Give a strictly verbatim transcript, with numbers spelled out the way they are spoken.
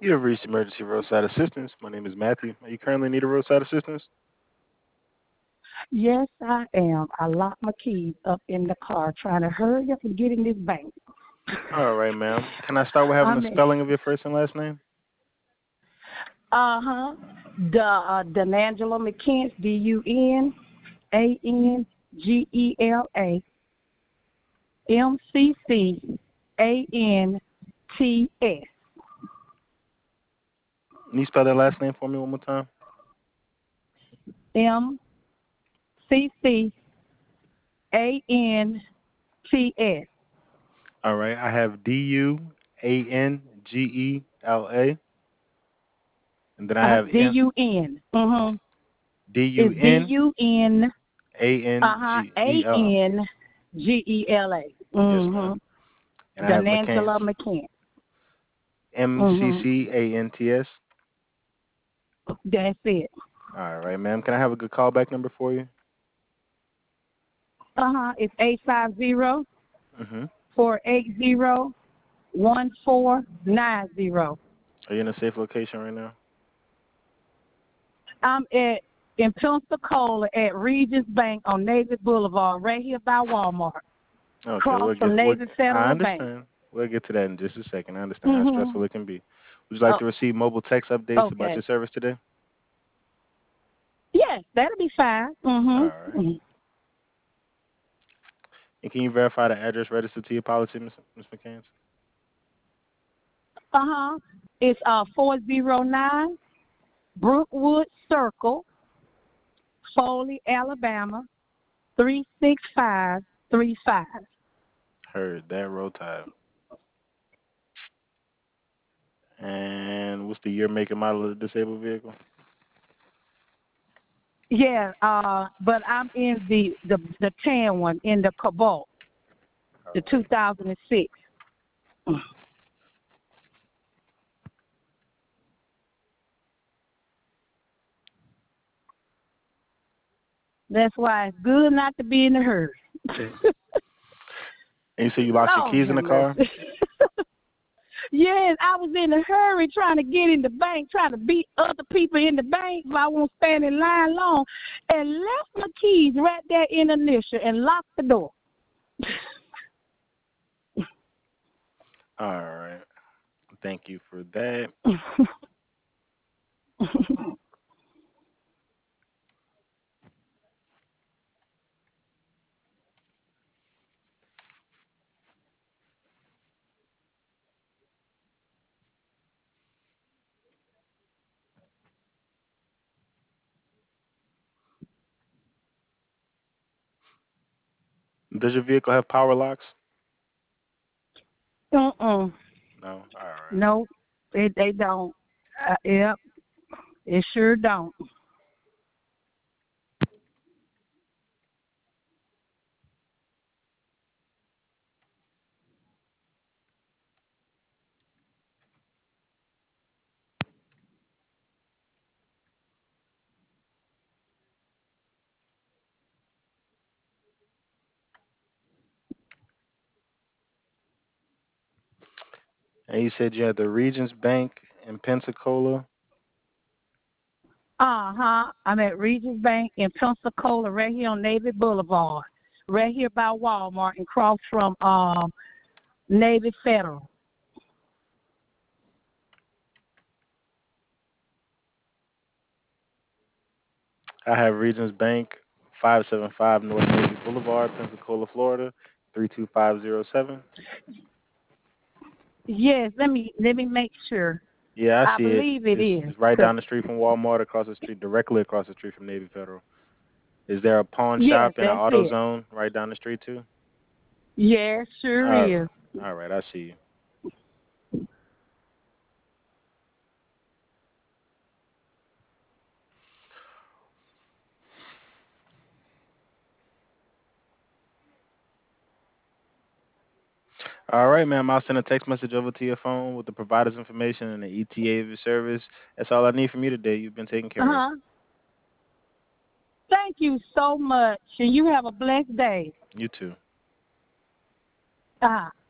You have reached emergency roadside assistance. My name is Matthew. Are you currently need a roadside assistance? Yes, I am. I locked my keys up in the car trying to hurry up and get in this bank. All right, ma'am. Can I start with having the I'm spelling of your first and last name? uh-huh. The uh Denangela McKence, D U N A N G E L A M C C A N T S. Can you spell that last name for me one more time? M C C A N T S. All right. I have D U A N G E L A, and then I Uh have D M U N. Mm-hmm. D U It's D N U N A N uh-huh G E A L. N G E L A. Yes, ma'am. Mm-hmm. And I have McCants. Denangela McKence. M C Mm-hmm. C A N T S. That's it. All right, ma'am. Can I have a good callback number for you? Uh-huh. It's eight five zero Mm-hmm. four eight zero one four nine zero. Are you in a safe location right now? I'm at in Pensacola at Regents Bank on Navy Boulevard, right here by Walmart, Okay, across we'll from get. We'll, Navy I Federal Bank. understand. We'll get to that in just a second. I understand how Mhm. stressful it can be. Would you like Oh, to receive mobile text updates about okay. your service today? Yes, that'll be fine. All Mhm. right. Mhm. And can you verify the address registered to your policy, Miss Miss McCants? Uh huh. It's uh four zero nine Brookwood Circle, Foley, Alabama three six five three five. Heard that roll tide. And what's the year, make, and model of the disabled vehicle? Yeah. Uh, but I'm in the the the tan one in the Cobalt, All the right. two thousand six. That's why it's good not to be in a hurry. And you say you lost your Lord keys in have the car? mercy. Yes, I was in a hurry trying to get in the bank, trying to beat other people in the bank so I won't stand in line long, and left my keys right there in the initial and locked the door. All right. Thank you for that. Does your vehicle have power locks? Uh-uh. No. All right. No, they, they don't. Uh, yep, it sure don't. And you said you had the Regions Bank in Pensacola. Uh-huh. I'm at Regis Bank in Pensacola, right here on Navy Boulevard, right here by Walmart and across from um, Navy Federal. I have Regions Bank, five seven five North Navy Boulevard, Pensacola, Florida, three two five zero seven. Yes, let me let me make sure. Yeah, I I see it. believe it It's, is. it's right 'Cause down the street from Walmart, across the street, directly across the street from Navy Federal. Is there a pawn yes, shop and an that's auto it. zone right down the street too? Yes, sure All is. right, all right, I see you. All right, ma'am. I'll send a text message over to your phone with the provider's information and the E T A of your service. That's all I need from you today. You've been taken Uh care of. huh. Thank you so much, and you have a blessed day. You too. Ah.